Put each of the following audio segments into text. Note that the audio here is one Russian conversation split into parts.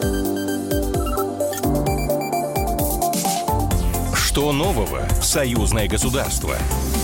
Что нового в союзное государство?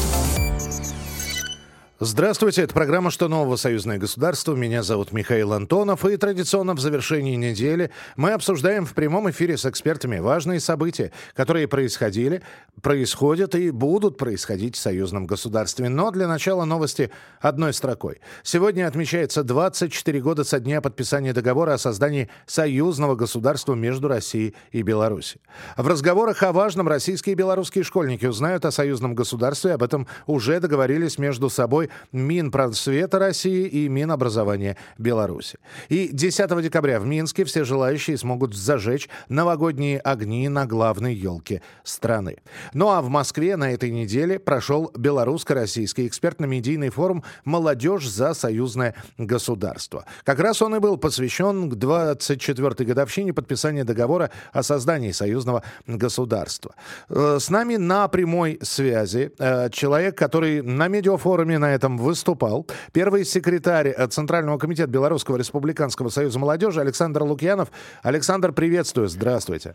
Здравствуйте, это программа «Что нового? Союзное государство». Меня зовут Михаил Антонов. И традиционно в завершении недели мы обсуждаем в прямом эфире с экспертами важные события, которые происходили, происходят и будут происходить в союзном государстве. Но для начала новости одной строкой. Сегодня отмечается 24 года со дня подписания договора о создании союзного государства между Россией и Беларусью. В разговорах о важном российские и белорусские школьники узнают о союзном государстве. Об этом уже договорились между собой Минпросвета России и Минобразования Беларуси. И 10 декабря в Минске все желающие смогут зажечь новогодние огни на главной елке страны. Ну а в Москве на этой неделе прошел белорусско-российский экспертно-медийный форум «Молодежь за союзное государство». Как раз он и был посвящен к 24-й годовщине подписания договора о создании союзного государства. С нами на прямой связи человек, который на медиафоруме на этом выступал. Первый секретарь Центрального комитета Белорусского республиканского союза молодежи Александр Лукьянов. Александр, приветствую. Здравствуйте.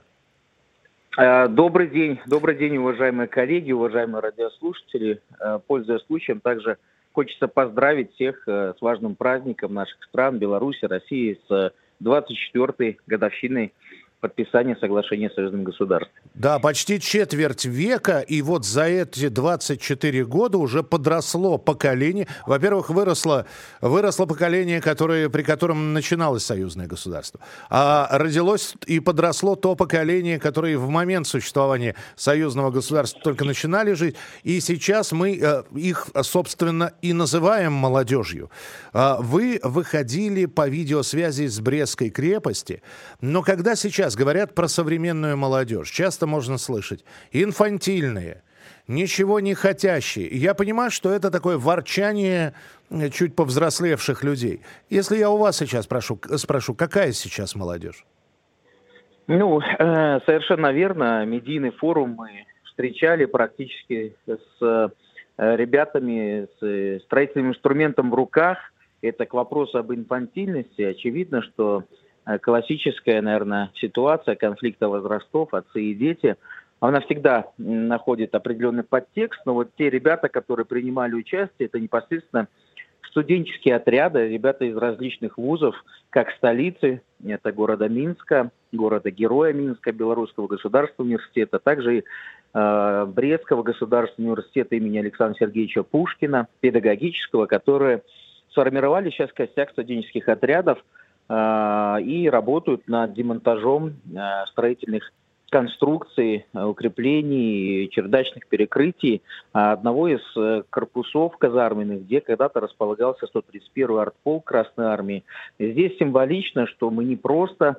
Добрый день, уважаемые коллеги, уважаемые радиослушатели. Пользуясь случаем, также хочется поздравить всех с важным праздником наших стран, Беларуси, России, с 24-й годовщиной подписания соглашения о союзном государстве. Да, почти четверть века, и вот за эти 24 года уже подросло поколение. Во-первых, выросло поколение, при котором начиналось союзное государство. А родилось и подросло то поколение, которое в момент существования союзного государства только начинали жить. И сейчас мы их, собственно, и называем молодежью. Вы выходили по видеосвязи с Брестской крепости, но когда сейчас говорят про современную молодежь, часто можно слышать инфантильные, ничего не хотящие. Я понимаю, что это такое ворчание чуть повзрослевших людей. Если я у вас сейчас спрошу, какая сейчас молодежь? Совершенно верно. Медийный форум мы встречали практически с ребятами с строительным инструментом в руках. Это к вопросу об инфантильности. Очевидно, что классическая, наверное, ситуация конфликта возрастов, отцы и дети, она всегда находит определенный подтекст, но вот те ребята, которые принимали участие, это непосредственно студенческие отряды, ребята из различных вузов, как столицы, это города Минска, города-героя Минска, Белорусского государственного университета, также и Брестского государственного университета имени Александра Сергеевича Пушкина, педагогического, которые сформировали сейчас костяк студенческих отрядов и работают над демонтажом строительных конструкций, укреплений, чердачных перекрытий одного из корпусов казарменных, где когда-то располагался 131-й артполк Красной Армии. Здесь символично, что мы не просто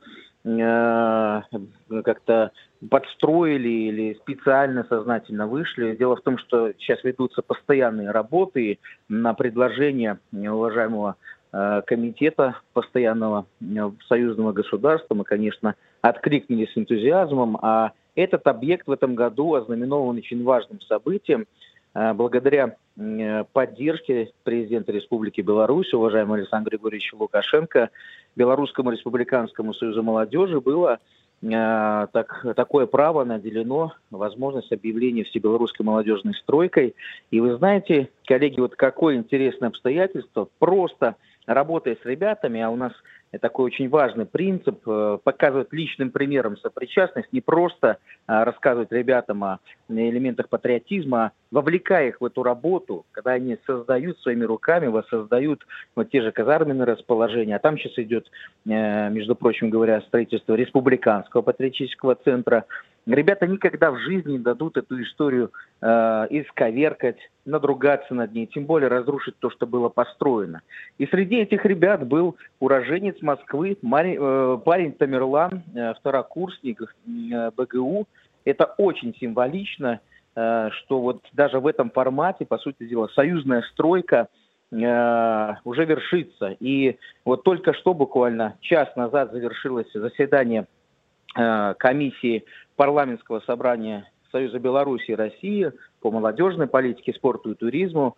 как-то подстроили или специально, сознательно вышли. Дело в том, что сейчас ведутся постоянные работы на предложение уважаемого комитета постоянного союзного государства. Мы, конечно, откликнулись с энтузиазмом, а этот объект в этом году ознаменован очень важным событием. Благодаря поддержке президента Республики Беларусь, уважаемого Александра Григорьевича Лукашенко, Белорусскому республиканскому союзу молодежи было такое право наделено возможность объявления всебелорусской молодежной стройкой. И вы знаете, коллеги, вот какое интересное обстоятельство, просто работая с ребятами, а у нас такой очень важный принцип, показывать личным примером сопричастность, не просто рассказывать ребятам о элементах патриотизма, а вовлекая их в эту работу, когда они создают своими руками, воссоздают вот те же казарменные расположения. А там сейчас идет, между прочим говоря, строительство республиканского патриотического центра. Ребята никогда в жизни не дадут эту историю исковеркать, надругаться над ней, тем более разрушить то, что было построено. И среди этих ребят был уроженец Москвы, парень Тамерлан, второкурсник БГУ. Это очень символично, что вот даже в этом формате, по сути дела, союзная стройка уже вершится. И вот только что, буквально час назад, завершилось заседание комиссии парламентского собрания Союза Беларуси и России по молодежной политике, спорту и туризму.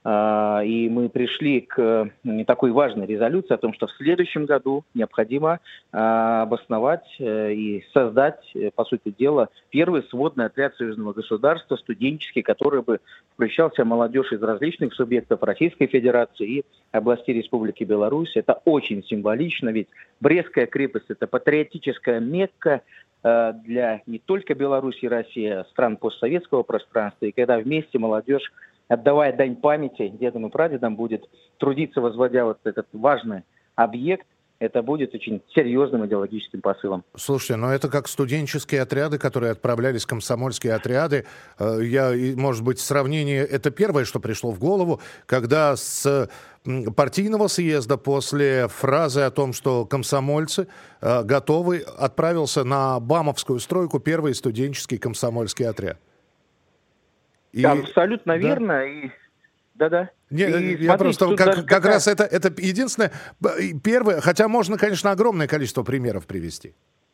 И мы пришли к такой важной резолюции о том, что в следующем году необходимо обосновать и создать, по сути дела, первый сводный отряд союзного государства, студенческий, который бы включал в себя молодежь из различных субъектов Российской Федерации и областей Республики Беларусь. Это очень символично, ведь Брестская крепость – это патриотическая Мекка для не только Беларуси и России, а стран постсоветского пространства. И когда вместе молодежь, отдавая дань памяти дедам и прадедам, будет трудиться, возводя вот этот важный объект, это будет очень серьезным идеологическим посылом. Слушайте, но это как студенческие отряды, которые отправлялись, комсомольские отряды. Может быть, сравнение, это первое, что пришло в голову, когда с партийного съезда после фразы о том, что комсомольцы готовы, отправился на Бамовскую стройку первый студенческий комсомольский отряд. Абсолютно верно. И... Да-да. Я просто как раз это единственное, первое, хотя можно, конечно, огромное количество примеров привести.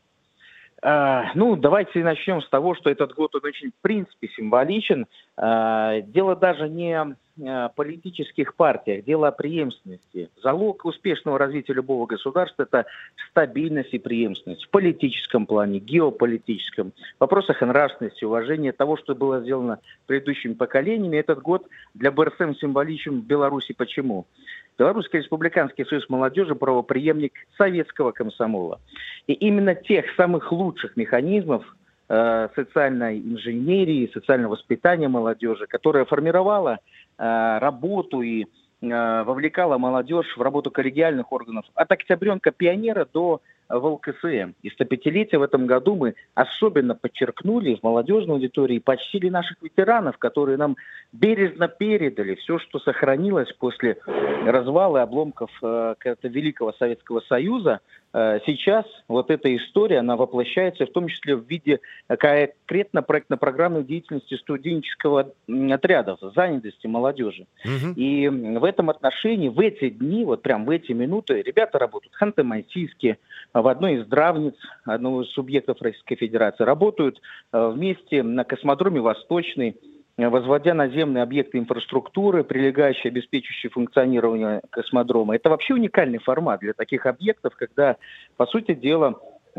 Давайте начнем с того, что этот год, он очень, в принципе, символичен. Дело даже не о политических партиях, дело о преемственности. Залог успешного развития любого государства – это стабильность и преемственность в политическом плане, геополитическом, в вопросах нравственности, уважения того, что было сделано предыдущими поколениями. Этот год для БРСМ символичен в Беларуси. Почему? Белорусский республиканский союз молодежи – правопреемник советского комсомола. И именно тех самых лучших механизмов социальной инженерии, социального воспитания молодежи, которая формировала работу и вовлекала молодежь в работу коллегиальных органов от Октябренка-пионера до ВЛКСМ. И 105-летие в этом году мы особенно подчеркнули в молодежной аудитории, почтили наших ветеранов, которые нам бережно передали все, что сохранилось после развала и обломков великого Советского Союза. Сейчас вот эта история, она воплощается в том числе в виде конкретно проектно-программной деятельности студенческого отряда, занятости молодежи. И в этом отношении в эти дни, вот прям в эти минуты, ребята работают в Ханты-Мансийске, в одной из здравниц, одного из субъектов Российской Федерации, работают вместе на космодроме «Восточный», возводя наземные объекты инфраструктуры, прилегающие, обеспечивающие функционирование космодрома. Это вообще уникальный формат для таких объектов, когда, по сути дела,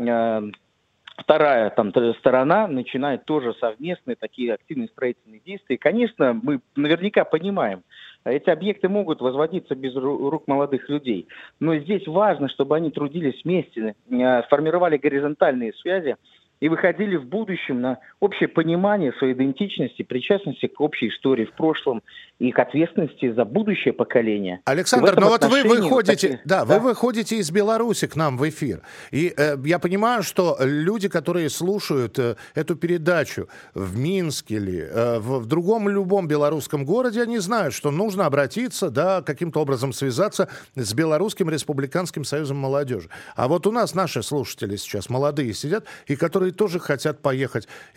вторая сторона начинает тоже совместные такие активные строительные действия. И, конечно, мы наверняка понимаем, эти объекты могут возводиться без рук молодых людей. Но здесь важно, чтобы они трудились вместе, формировали горизонтальные связи и выходили в будущем на общее понимание своей идентичности, причастности к общей истории в прошлом и к ответственности за будущее поколение. Александр, но вот вы выходите, вы выходите из Беларуси к нам в эфир. И я понимаю, что люди, которые слушают эту передачу в Минске или в другом любом белорусском городе, они знают, что нужно обратиться, каким-то образом связаться с Белорусским республиканским союзом молодежи. А вот у нас наши слушатели сейчас молодые сидят, и которые тоже хотят поехать и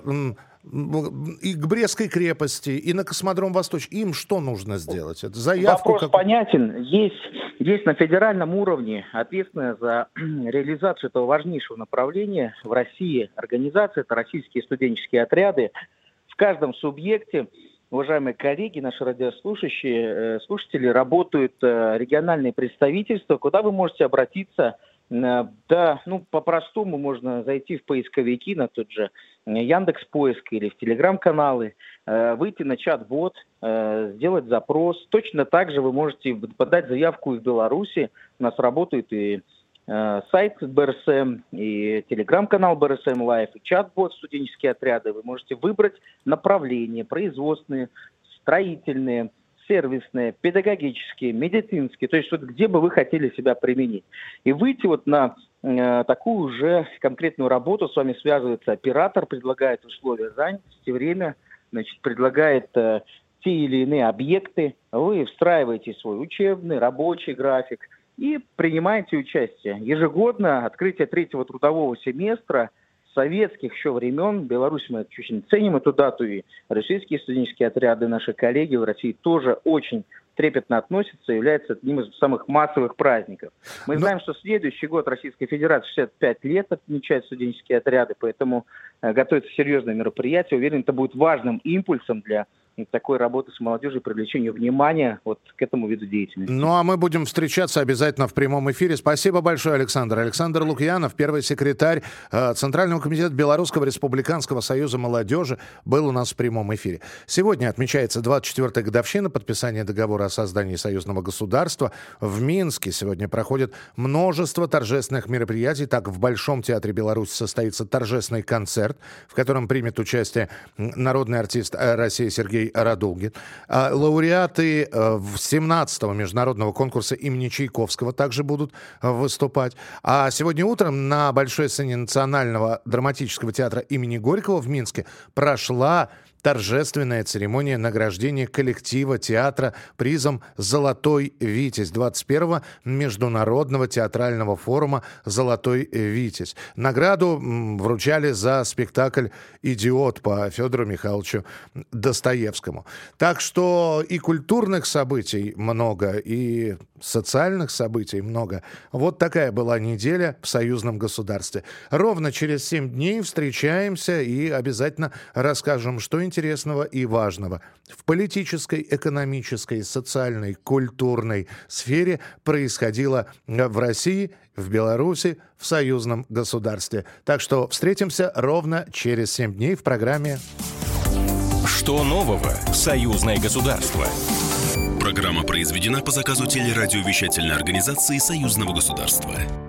к Брестской крепости, и на космодром «Восточный». Им что нужно сделать? Это заявку? Вопрос понятен. Есть на федеральном уровне ответственная за реализацию этого важнейшего направления в России организация, это российские студенческие отряды. В каждом субъекте, уважаемые коллеги, наши радиослушающие, слушатели, работают региональные представительства, куда вы можете обратиться. По-простому можно зайти в поисковики на тот же Яндекс.Поиск или в Телеграм-каналы, выйти на чат-бот, сделать запрос. Точно так же вы можете подать заявку и в Беларуси. У нас работает и сайт БРСМ, и Телеграм-канал БРСМ Лайв, и чат-бот «Студенческие отряды». Вы можете выбрать направления производственные, строительные, сервисные, педагогические, медицинские, то есть вот где бы вы хотели себя применить. И выйти вот на такую уже конкретную работу, с вами связывается оператор, предлагает условия занятости, время, предлагает те или иные объекты, вы встраиваете свой учебный, рабочий график и принимаете участие. Ежегодно открытие 3-го трудового семестра советских еще времен, в Беларуси мы очень ценим эту дату, и российские студенческие отряды, наши коллеги в России тоже очень трепетно относятся, является одним из самых массовых праздников. Мы знаем, что следующий год Российской Федерации 65 лет отмечают студенческие отряды, поэтому готовится серьезное мероприятие. Уверен, это будет важным импульсом для такой работы с молодежью, привлечению внимания вот к этому виду деятельности. Ну, а мы будем встречаться обязательно в прямом эфире. Спасибо большое, Александр. Александр Лукьянов, первый секретарь Центрального комитета Белорусского республиканского союза молодежи, был у нас в прямом эфире. Сегодня отмечается 24-я годовщина подписания договора о создании союзного государства. В Минске сегодня проходит множество торжественных мероприятий. Так, в Большом театре Беларуси состоится торжественный концерт, в котором примет участие народный артист России Сергей Радулгин. Лауреаты 17-го международного конкурса имени Чайковского также будут выступать. А сегодня утром на большой сцене Национального драматического театра имени Горького в Минске прошла торжественная церемония награждения коллектива театра призом «Золотой Витязь» 21-го международного театрального форума «Золотой Витязь». Награду вручали за спектакль «Идиот» по Федору Михайловичу Достоевскому. Так что и культурных событий много, и социальных событий много. Вот такая была неделя в союзном государстве. Ровно через 7 дней встречаемся и обязательно расскажем, что интересного и важного в политической, экономической, социальной, культурной сфере происходило в России, в Беларуси, в союзном государстве. Так что встретимся ровно через 7 дней в программе «Что нового? Союзное государство». Программа произведена по заказу телерадиовещательной организации Союзного государства.